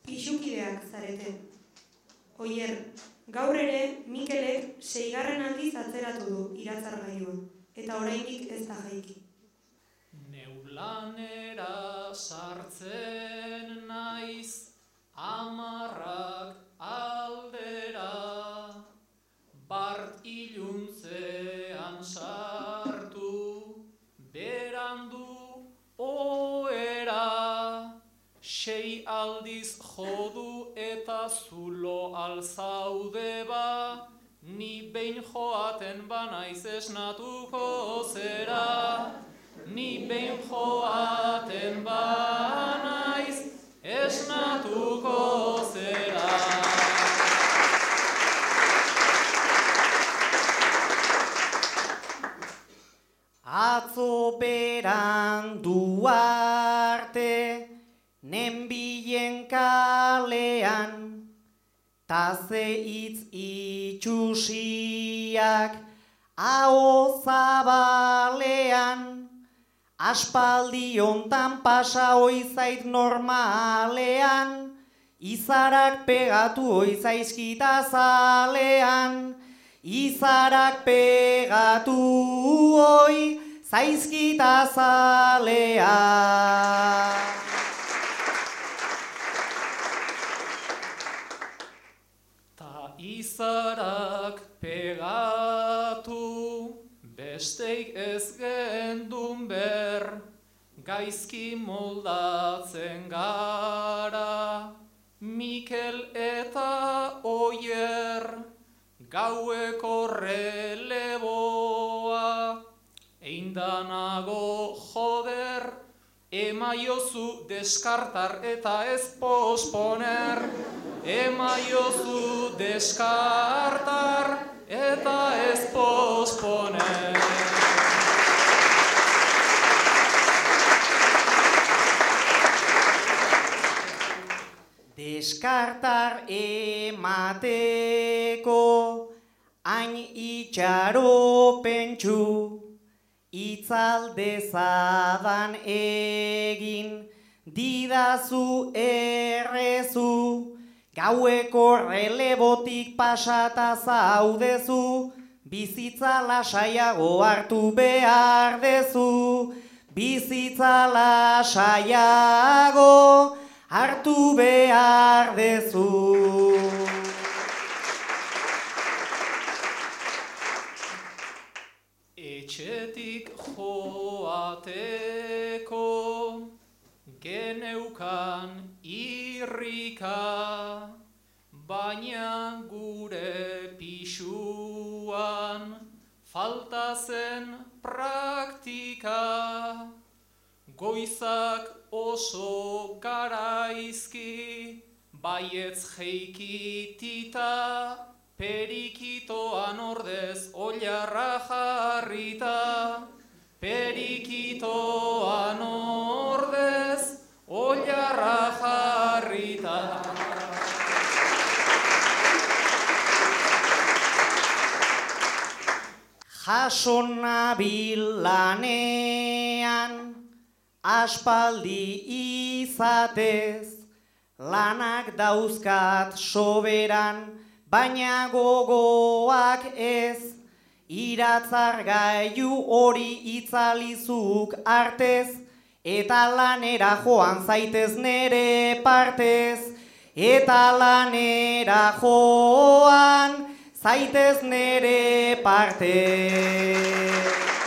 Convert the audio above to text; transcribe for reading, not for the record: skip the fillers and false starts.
Pisukideak zarete. Oier, gaur ere Mikelek 6. aldiz atzeratu du iratzargailua, eta oraindik ez da jaiki. Neulanera sartzen naiz, 10 aldera, bart iluntzean sartu, berandu ohera, 6 aldiz jodu eta zulo alzaude ba, ni behin joaten banaiz esnatuko zera. Ni behin joaten banaiz esnatuko zera. Atzo berandu arte, nenbilen kalean, taze hitz itxusiak aho zabalean, aspaldi hontan pasa oizait normalean, izarak pegatu oizaizkita zalean, izarak pegatu oizaizkita zalean. Ta izarak pegatu, besteik ez gendun ber, gaizki moldatzen gara, Mikel eta Oier, gaueko releboa, eindanago joder, emaiozu deskartar eta ez posponer, emaiozu deskartar eta ez posponer. Deskartar emateko hain itxaropentsu, itzaldezadan egin didazu errezu, gaueko relebotik pasata zaudezu, bizitza lasaiago hartu behar dezu, bizitza lasaiago hartu behar dezu. Etxetik joateko geneukan irrika, baina gure pisuan falta zen praktika. Goizak oso garaizki, baietz jeikitita, perikitoan ordez oilarra jarrita, perikitoan ordez oilarra jarrita. Jaso nabil lanean, aspaldi izatez, lanak dauzkat soberan, baina gogoak ez, iratzargailu hori itzalizuk artez, eta lanera joan zaitez nere partez, eta lanera joan zaitez nere partez.